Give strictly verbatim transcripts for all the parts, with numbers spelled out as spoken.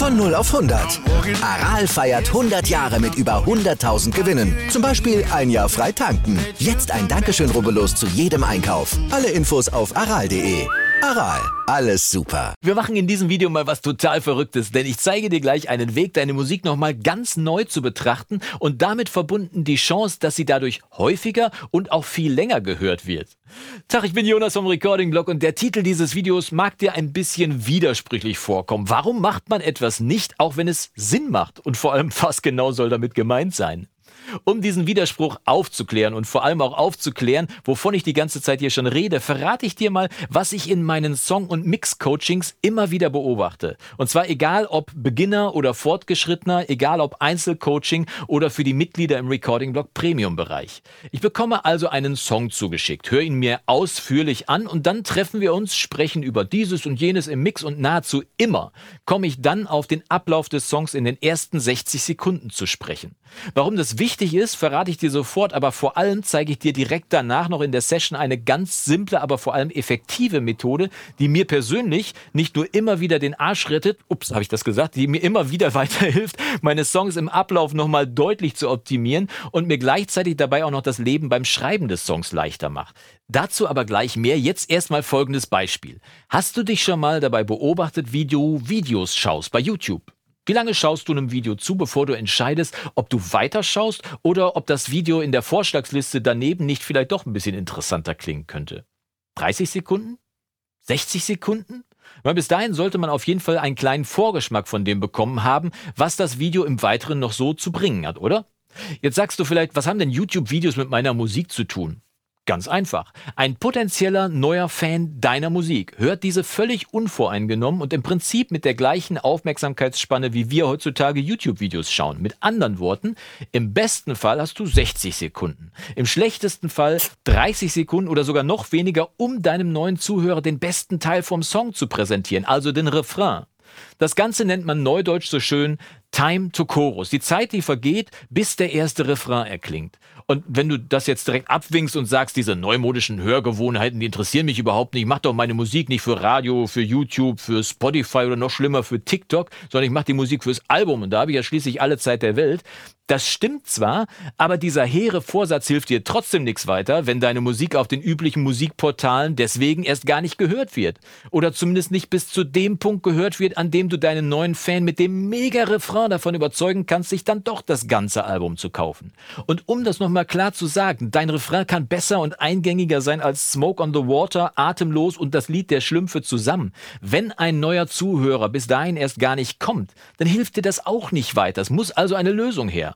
Von null auf hundert. Aral feiert hundert Jahre mit über hunderttausend Gewinnen. Zum Beispiel ein Jahr frei tanken. Jetzt ein Dankeschön, rubbellos zu jedem Einkauf. Alle Infos auf aral punkt de. Aral, alles super. Wir machen in diesem Video mal was total Verrücktes, denn ich zeige dir gleich einen Weg, deine Musik nochmal ganz neu zu betrachten und damit verbunden die Chance, dass sie dadurch häufiger und auch viel länger gehört wird. Tag, ich bin Jonas vom Recording Blog und der Titel dieses Videos mag dir ein bisschen widersprüchlich vorkommen. Warum macht man etwas nicht, auch wenn es Sinn macht? Und vor allem, was genau soll damit gemeint sein? Um diesen Widerspruch aufzuklären und vor allem auch aufzuklären, wovon ich die ganze Zeit hier schon rede, verrate ich dir mal, was ich in meinen Song- und Mix-Coachings immer wieder beobachte. Und zwar egal ob Beginner oder Fortgeschrittener, egal ob Einzelcoaching oder für die Mitglieder im Recording Blog Premium-Bereich. Ich bekomme also einen Song zugeschickt, höre ihn mir ausführlich an und dann treffen wir uns, sprechen über dieses und jenes im Mix und nahezu immer komme ich dann auf den Ablauf des Songs in den ersten sechzig Sekunden zu sprechen. Warum das wichtig ist, verrate ich dir sofort, aber vor allem zeige ich dir direkt danach noch in der Session eine ganz simple, aber vor allem effektive Methode, die mir persönlich nicht nur immer wieder den Arsch rettet, ups, habe ich das gesagt, die mir immer wieder weiterhilft, meine Songs im Ablauf nochmal deutlich zu optimieren und mir gleichzeitig dabei auch noch das Leben beim Schreiben des Songs leichter macht. Dazu aber gleich mehr. Jetzt erstmal folgendes Beispiel. Hast du dich schon mal dabei beobachtet, wie du Videos schaust bei YouTube? Wie lange schaust du einem Video zu, bevor du entscheidest, ob du weiterschaust oder ob das Video in der Vorschlagsliste daneben nicht vielleicht doch ein bisschen interessanter klingen könnte? dreißig Sekunden? sechzig Sekunden? Weil bis dahin sollte man auf jeden Fall einen kleinen Vorgeschmack von dem bekommen haben, was das Video im Weiteren noch so zu bringen hat, oder? Jetzt sagst du vielleicht, was haben denn YouTube-Videos mit meiner Musik zu tun? Ganz einfach. Ein potenzieller neuer Fan deiner Musik hört diese völlig unvoreingenommen und im Prinzip mit der gleichen Aufmerksamkeitsspanne, wie wir heutzutage YouTube-Videos schauen. Mit anderen Worten, im besten Fall hast du sechzig Sekunden, im schlechtesten Fall dreißig Sekunden oder sogar noch weniger, um deinem neuen Zuhörer den besten Teil vom Song zu präsentieren, also den Refrain. Das Ganze nennt man neudeutsch so schön Time to Chorus. Die Zeit, die vergeht, bis der erste Refrain erklingt. Und wenn du das jetzt direkt abwinkst und sagst, diese neumodischen Hörgewohnheiten, die interessieren mich überhaupt nicht, ich mache doch meine Musik nicht für Radio, für YouTube, für Spotify oder noch schlimmer für TikTok, sondern ich mache die Musik fürs Album und da habe ich ja schließlich alle Zeit der Welt. Das stimmt zwar, aber dieser hehre Vorsatz hilft dir trotzdem nichts weiter, wenn deine Musik auf den üblichen Musikportalen deswegen erst gar nicht gehört wird. Oder zumindest nicht bis zu dem Punkt gehört wird, an dem du deinen neuen Fan mit dem Mega-Refrain davon überzeugen kannst, sich dann doch das ganze Album zu kaufen. Und um das nochmal klar zu sagen, dein Refrain kann besser und eingängiger sein als Smoke on the Water, Atemlos und das Lied der Schlümpfe zusammen. Wenn ein neuer Zuhörer bis dahin erst gar nicht kommt, dann hilft dir das auch nicht weiter. Es muss also eine Lösung her.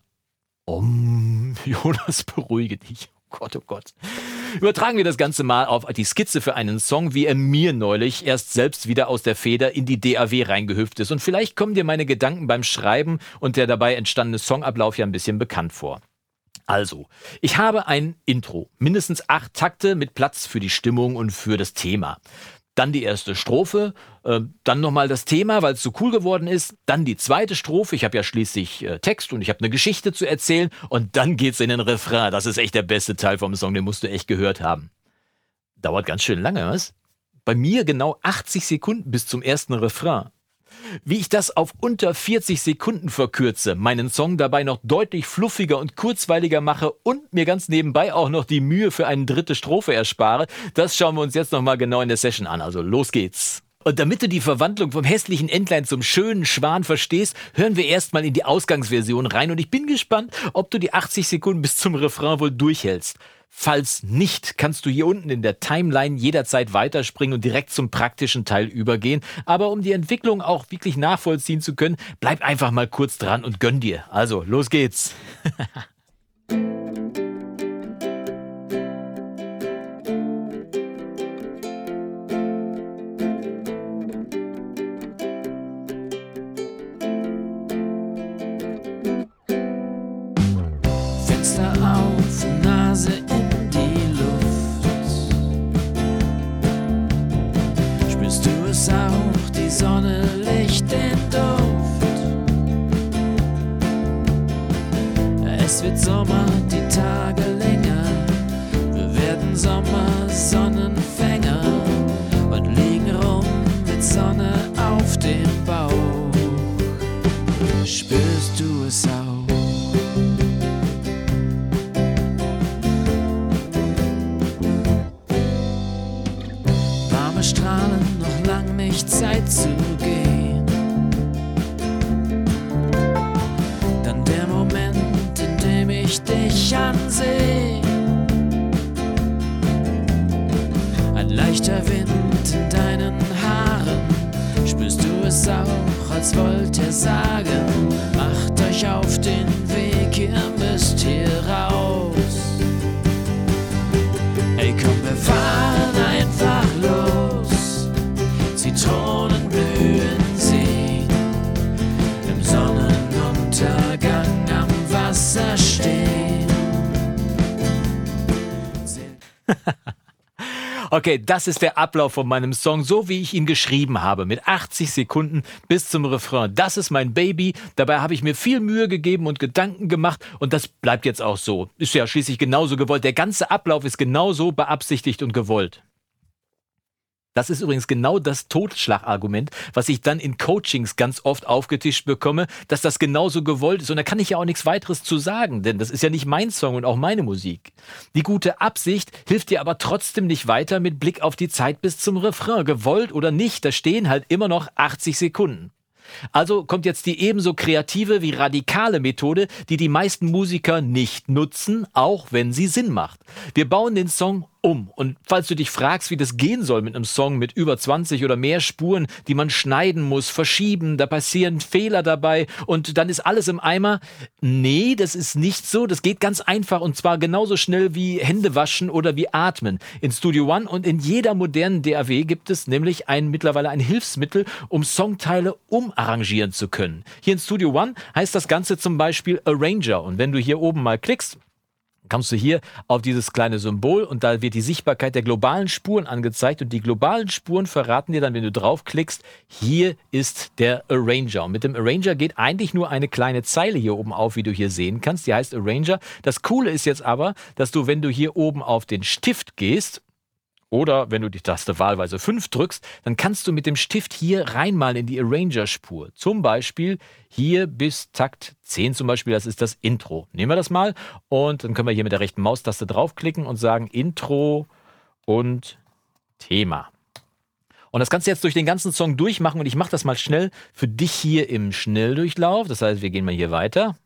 Um, Jonas, beruhige dich. Oh Gott, oh Gott. Übertragen wir das Ganze mal auf die Skizze für einen Song, wie er mir neulich erst selbst wieder aus der Feder in die D A W reingehüpft ist. Und vielleicht kommen dir meine Gedanken beim Schreiben und der dabei entstandene Songablauf ja ein bisschen bekannt vor. Also, ich habe ein Intro, mindestens acht Takte mit Platz für die Stimmung und für das Thema. Dann die erste Strophe, äh, dann nochmal das Thema, weil es so cool geworden ist. Dann die zweite Strophe, ich habe ja schließlich äh, Text und ich habe eine Geschichte zu erzählen. Und dann geht's in den Refrain. Das ist echt der beste Teil vom Song, den musst du echt gehört haben. Dauert ganz schön lange, was? Bei mir genau achtzig Sekunden bis zum ersten Refrain. Wie ich das auf unter vierzig Sekunden verkürze, meinen Song dabei noch deutlich fluffiger und kurzweiliger mache und mir ganz nebenbei auch noch die Mühe für eine dritte Strophe erspare, das schauen wir uns jetzt nochmal genau in der Session an. Also los geht's. Und damit du die Verwandlung vom hässlichen Entlein zum schönen Schwan verstehst, hören wir erstmal in die Ausgangsversion rein und ich bin gespannt, ob du die achtzig Sekunden bis zum Refrain wohl durchhältst. Falls nicht, kannst du hier unten in der Timeline jederzeit weiterspringen und direkt zum praktischen Teil übergehen. Aber um die Entwicklung auch wirklich nachvollziehen zu können, bleib einfach mal kurz dran und gönn dir. Also, los geht's. Fenster auf, Nase in auch die Sonne, Licht, den Duft. Es wird Sommer, die Tage länger. Wir werden Sommersonnenfänger und liegen rum mit Sonne auf dem Bauch. Zeit zu gehen. Dann der Moment, in dem ich dich ansehe. Ein leichter Wind in deinen Haaren, spürst du es auch, als wollte er sagen, macht euch auf den Weg, ihr müsst hier raus. Ey komm, wir fahren einfach los, Zitronen blühen sehen, im Sonnenuntergang am Wasser stehen. Okay, das ist der Ablauf von meinem Song, so wie ich ihn geschrieben habe, mit achtzig Sekunden bis zum Refrain. Das ist mein Baby, dabei habe ich mir viel Mühe gegeben und Gedanken gemacht und das bleibt jetzt auch so. Ist ja schließlich genauso gewollt, der ganze Ablauf ist genauso beabsichtigt und gewollt. Das ist übrigens genau das Totschlagargument, was ich dann in Coachings ganz oft aufgetischt bekomme, dass das genauso gewollt ist. Und da kann ich ja auch nichts weiteres zu sagen, denn das ist ja nicht mein Song und auch meine Musik. Die gute Absicht hilft dir aber trotzdem nicht weiter mit Blick auf die Zeit bis zum Refrain. Gewollt oder nicht, da stehen halt immer noch achtzig Sekunden. Also kommt jetzt die ebenso kreative wie radikale Methode, die die meisten Musiker nicht nutzen, auch wenn sie Sinn macht. Wir bauen den Song um. Und falls du dich fragst, wie das gehen soll mit einem Song mit über zwanzig oder mehr Spuren, die man schneiden muss, verschieben, da passieren Fehler dabei und dann ist alles im Eimer. Nee, das ist nicht so. Das geht ganz einfach und zwar genauso schnell wie Hände waschen oder wie atmen. In Studio One und in jeder modernen D A W gibt es nämlich ein, mittlerweile ein Hilfsmittel, um Songteile umarrangieren zu können. Hier in Studio One heißt das Ganze zum Beispiel Arranger. Und wenn du hier oben mal klickst, kommst du hier auf dieses kleine Symbol und da wird die Sichtbarkeit der globalen Spuren angezeigt und die globalen Spuren verraten dir dann, wenn du draufklickst, hier ist der Arranger. Und mit dem Arranger geht eigentlich nur eine kleine Zeile hier oben auf, wie du hier sehen kannst. Die heißt Arranger. Das Coole ist jetzt aber, dass du, wenn du hier oben auf den Stift gehst, oder wenn du die Taste wahlweise fünf drückst, dann kannst du mit dem Stift hier reinmalen in die Arranger-Spur. Zum Beispiel hier bis Takt zehn zum Beispiel, das ist das Intro. Nehmen wir das mal und dann können wir hier mit der rechten Maustaste draufklicken und sagen Intro und Thema. Und das kannst du jetzt durch den ganzen Song durchmachen und ich mache das mal schnell für dich hier im Schnelldurchlauf. Das heißt, wir gehen mal hier weiter.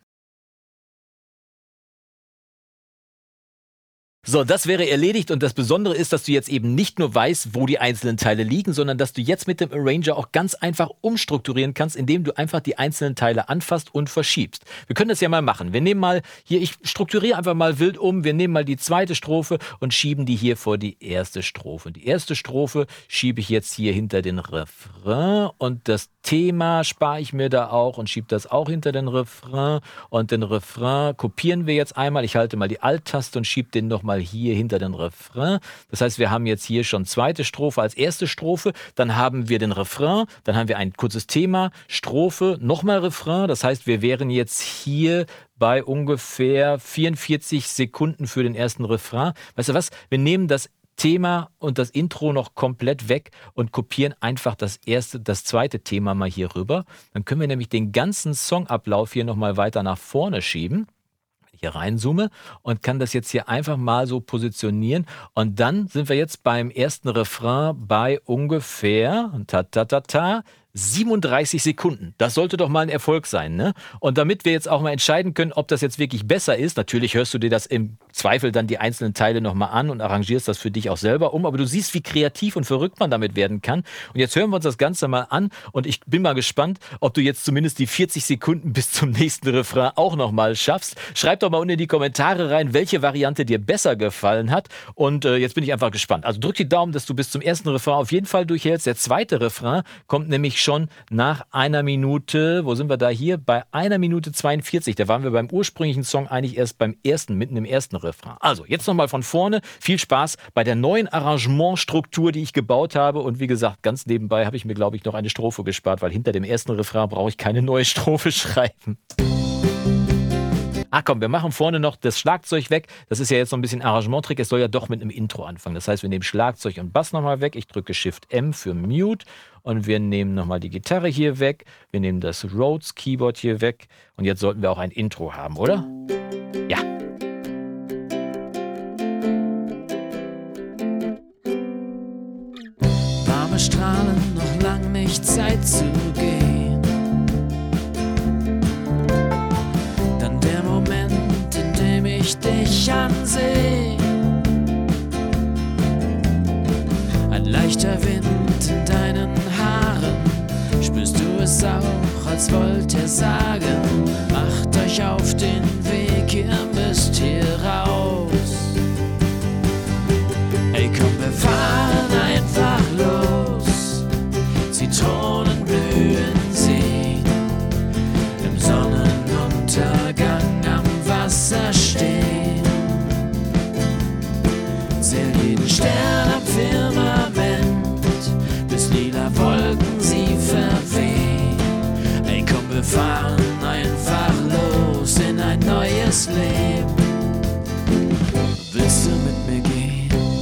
So, das wäre erledigt und das Besondere ist, dass du jetzt eben nicht nur weißt, wo die einzelnen Teile liegen, sondern dass du jetzt mit dem Arranger auch ganz einfach umstrukturieren kannst, indem du einfach die einzelnen Teile anfasst und verschiebst. Wir können das ja mal machen. Wir nehmen mal hier, ich strukturiere einfach mal wild um, wir nehmen mal die zweite Strophe und schieben die hier vor die erste Strophe. Die erste Strophe schiebe ich jetzt hier hinter den Refrain und das Thema spare ich mir da auch und schiebe das auch hinter den Refrain und den Refrain kopieren wir jetzt einmal. Ich halte mal die Alt-Taste und schiebe den nochmal hier hinter den Refrain. Das heißt, wir haben jetzt hier schon zweite Strophe als erste Strophe, dann haben wir den Refrain, dann haben wir ein kurzes Thema, Strophe, nochmal Refrain. Das heißt, wir wären jetzt hier bei ungefähr vierundvierzig Sekunden für den ersten Refrain. Weißt du was? Wir nehmen das Thema und das Intro noch komplett weg und kopieren einfach das erste, das zweite Thema mal hier rüber. Dann können wir nämlich den ganzen Songablauf hier nochmal weiter nach vorne schieben. Hier reinzoome und kann das jetzt hier einfach mal so positionieren und dann sind wir jetzt beim ersten Refrain bei ungefähr ta ta ta ta siebenunddreißig Sekunden. Das sollte doch mal ein Erfolg sein, ne? Und damit wir jetzt auch mal entscheiden können, ob das jetzt wirklich besser ist, natürlich hörst du dir das im Zweifel dann die einzelnen Teile nochmal an und arrangierst das für dich auch selber um, aber du siehst, wie kreativ und verrückt man damit werden kann. Und jetzt hören wir uns das Ganze mal an und ich bin mal gespannt, ob du jetzt zumindest die vierzig Sekunden bis zum nächsten Refrain auch nochmal schaffst. Schreib doch mal unten in die Kommentare rein, welche Variante dir besser gefallen hat und äh, jetzt bin ich einfach gespannt. Also drück die Daumen, dass du bis zum ersten Refrain auf jeden Fall durchhältst. Der zweite Refrain kommt nämlich schon nach einer Minute, wo sind wir da hier? Bei einer Minute zweiundvierzig. Da waren wir beim ursprünglichen Song eigentlich erst beim ersten, mitten im ersten Refrain. Also, jetzt nochmal von vorne. Viel Spaß bei der neuen Arrangementstruktur, die ich gebaut habe. Und wie gesagt, ganz nebenbei habe ich mir, glaube ich, noch eine Strophe gespart, weil hinter dem ersten Refrain brauche ich keine neue Strophe schreiben. Ach komm, wir machen vorne noch das Schlagzeug weg. Das ist ja jetzt so ein bisschen Arrangementtrick. Es soll ja doch mit einem Intro anfangen. Das heißt, wir nehmen Schlagzeug und Bass nochmal weg. Ich drücke Shift M für Mute. Und wir nehmen nochmal die Gitarre hier weg. Wir nehmen das Rhodes Keyboard hier weg. Und jetzt sollten wir auch ein Intro haben, oder? Ja. Warme Strahlen noch lang nicht endlich Zeit zu gehen. Dann der Moment, in dem ich dich ansehe. Ein leichter Wind in deinen Haaren, spürst du es auch, als wollte er sagen, macht euch auf den Weg, ihr müsst hier raus. Ey komm, wir fahren einfach los, Zitronen blühen sehen, im Sonnenuntergang am Wasser stehen. Zähl jeden Stern am Firmament, bis lila Wolken sie verwehen. Ey komm, wir fahren einfach los in ein neues Leben. Willst du mit mir gehen?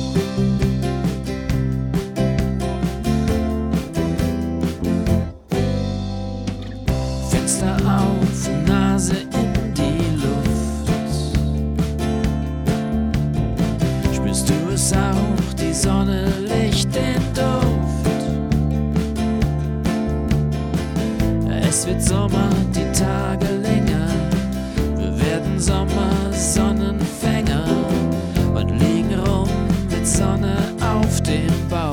Fenster auf, Nase in die Luft. Spürst du es auch, die Sonne, Licht, den Duft? Es wird Sommer, die Tage länger. Wir werden Sommersonnenfänger und liegen rum mit Sonne auf dem Bauch.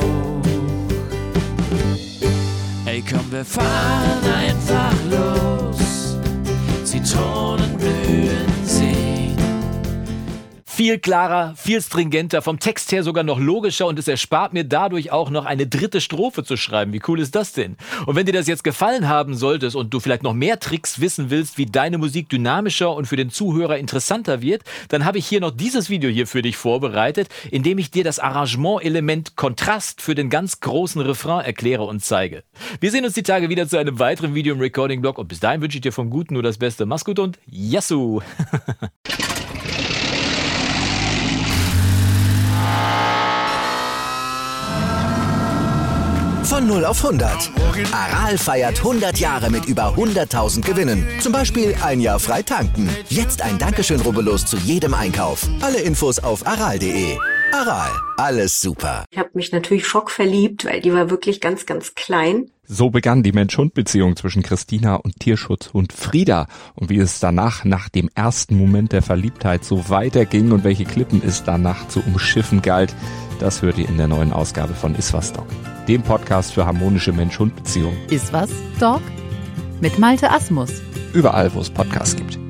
Ey komm, wir fahren einfach los, Zitronen blühen sehen. Viel klarer, viel stringenter, vom Text her sogar noch logischer und es erspart mir dadurch auch noch eine dritte Strophe zu schreiben. Wie cool ist das denn? Und wenn dir das jetzt gefallen haben solltest und du vielleicht noch mehr Tricks wissen willst, wie deine Musik dynamischer und für den Zuhörer interessanter wird, dann habe ich hier noch dieses Video hier für dich vorbereitet, in dem ich dir das Arrangement-Element Kontrast für den ganz großen Refrain erkläre und zeige. Wir sehen uns die Tage wieder zu einem weiteren Video im Recording-Blog und bis dahin wünsche ich dir vom Guten nur das Beste. Mach's gut und Yassou! Von null auf hundert. Aral feiert hundert Jahre mit über hunderttausend Gewinnen. Zum Beispiel ein Jahr frei tanken. Jetzt ein Dankeschön, rubbellos zu jedem Einkauf. Alle Infos auf aral punkt de. Aral, alles super. Ich habe mich natürlich schockverliebt, weil die war wirklich ganz, ganz klein. So begann die Mensch-Hund-Beziehung zwischen Christina und Tierschutzhund Frieda. Und wie es danach, nach dem ersten Moment der Verliebtheit, so weiterging und welche Klippen es danach zu umschiffen galt, das hört ihr in der neuen Ausgabe von Iswas Dog, dem Podcast für harmonische Mensch-Hund-Beziehungen. Iswas Dog? Mit Malte Asmus. Überall, wo es Podcasts gibt.